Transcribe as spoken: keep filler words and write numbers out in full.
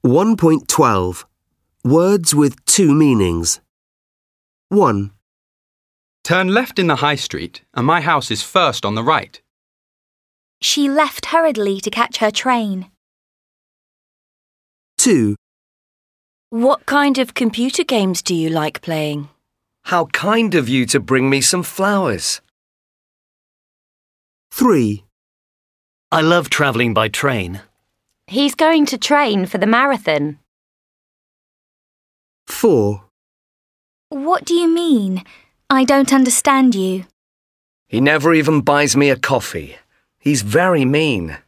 one point twelve. Words with two meanings. one. Turn left in the high street and my house is first on the right. She left hurriedly to catch her train. two. What kind of computer games do you like playing? How kind of you to bring me some flowers. three. I love travelling by train. He's going to train for the marathon. four. What do you mean? I don't understand you. He never even buys me a coffee. He's very mean.